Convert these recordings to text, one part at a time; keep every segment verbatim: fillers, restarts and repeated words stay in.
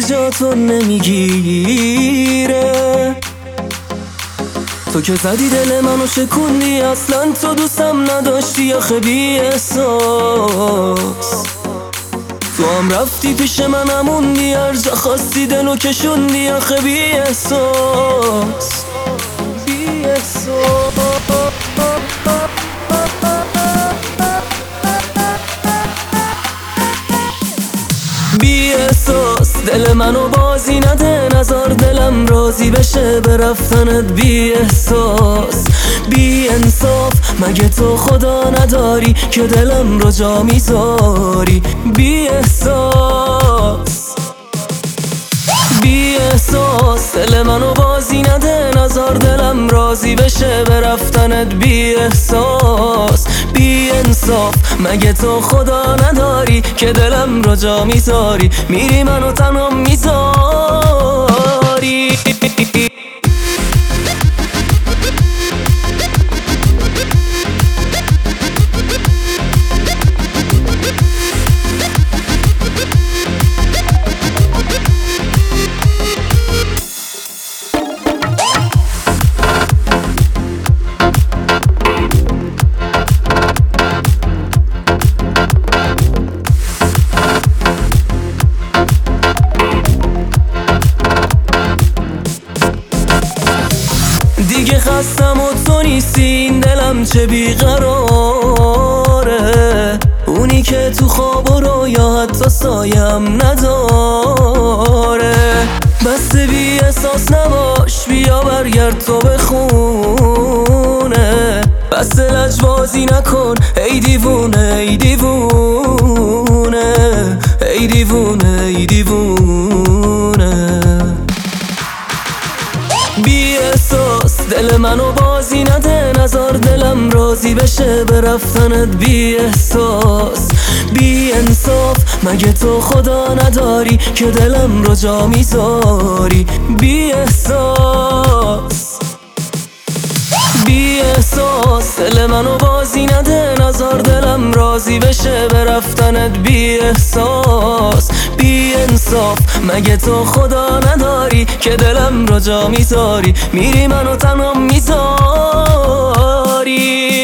جاتو نمیگیره. تو که زدی دل منو شکوندی، اصلا تو دوستم نداشتی آخه بی احساس. تو هم رفتی پیش من هموندی، هر جا خواستی دلو کشوندی آخه بی احساس. بی احساس بی احساس دل منو بازی نده، نزار دلم راضی بشه به رفتنت. بی احساس بی انصاف مگه تو خدا نداری که دلم رو جا میذاری. بی احساس بی احساس دل منو بازی نده، نزار دلم راضی بشه به رفتنت. بی احساس بی انصاف مگه تو خدا نداری که دلم رو جا میذاری، میری منو تنها میذاری. دیگه خستم و تو نیستی، این دلم چه بیقراره. اونی که تو خواب و رویا حتی سایم نداره. بس بی احساس نباش، بیا برگرد تو به خونه. بس لجبازی نکن ای دیوونه ای دیوونه ای دیوونه ای دیوونه. بی احساس دل منو بازی نده، نزار دلم راضی بشه به رفتنت. بی احساس بی انصاف مگه تو خدا نداری که دلم رو جا میذاری. بی احساس بی احساس دل منو بازی نده، نزار دلم راضی بشه به رفتنت. بی احساس بی انصاف مگه تو خدا نداری که دلم رو جا میذاری، میری منو تنها میذاری.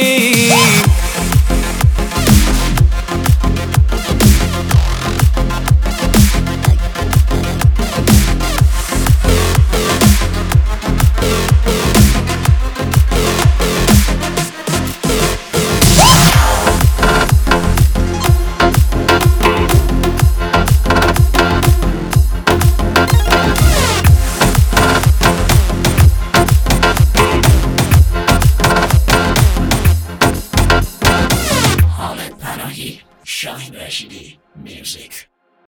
شاهین رشیدی